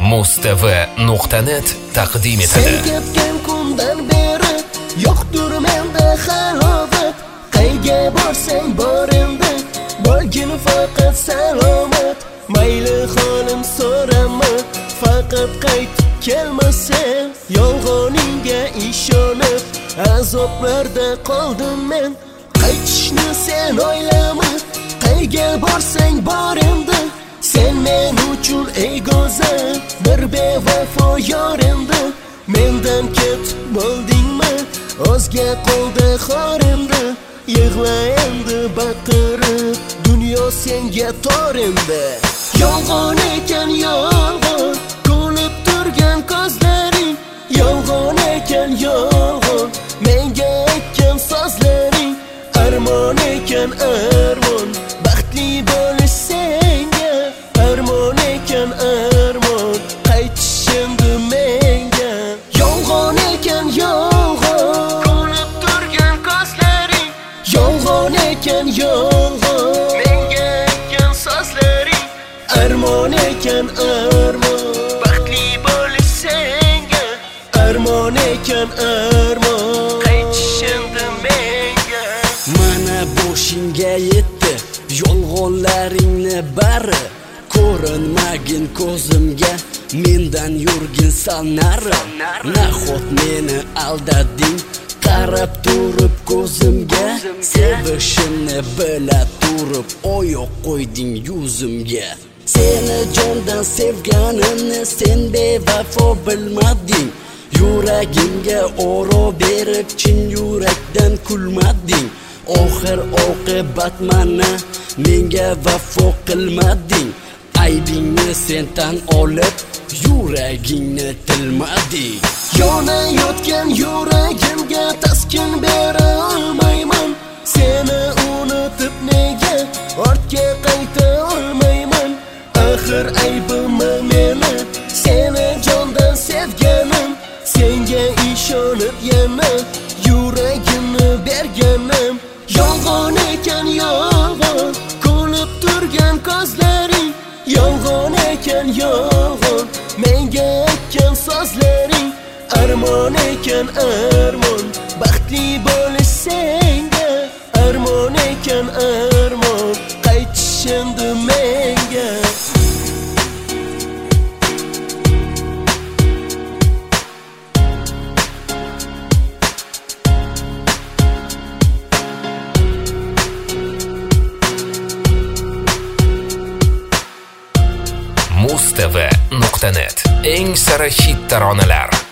Mustv.net taqdim etadi. Sen ketgan kundan beri yo'qdir menda halovat. Qayga borsang bor endi, bo'lgin faqat salomat. Mayli xolim so'rama, faqat qaytib kelmasen. Yolg'oningga ishonib azoblarda qoldim men. Qaytishni sen o'ylama, qayga borsang bor endi. Sen men uchun ey go'zal bir bevafo yor endi. Mendan ketib bo'ldingmi, o'zga qoldi xor endi. Yig'la endi baqirib, dunyo senga tor endi. Yolg'on ekan yolg'on, kulib turgan ko'zlaring. Yolg'on ekan yolg'on, menga aytgan so'zlaring. Armon ekan armon, baxtli bo'lish senga. Armon ekan armon, qaytish endi menga. Yolg'on ekan yolg'on, kulib turgan ko'zlaring. Yolg'on ekan yolg'on, menga aytgan so'zlaring. Armon ekan armon, baxtli bo'lish senga. Armon ekan armon, qaytish endi menga. Mana boshingga yetdi yolg'onlaringni bari. Ko'rinmagin ko'zimga, mendan yurgin sal nari. Nahot meni aldading, qarab turib ko'zimga. Sevishimni bila turib oyoq qo'yding yuzimga. Seni jondan sevganimni sen bevafo bilmading. Yuragimga oro berib chin yurakdan kulmading. Oxir oqibat mana menga vafo qilmading. Aybingni sen tan olib yuragingni tilmading. Yonayotgan yuragimga taskin bera olmayman. Seni unutib nega ortga qayta olmayman. Axir aybimmi meni seni jondan sevganim. Senga ishonib yana yuragimni berganim. Yolg'on ekan yolg'on, kulib turgan ko'zlaring. Yolg'on ekan yolg'on, menga aytgan so'zlaring. Armon ekan armon, baxtli bo'lish senga. Armon ekan armon, qaytish endi menga. Mustv.net eng sara hit taronalar.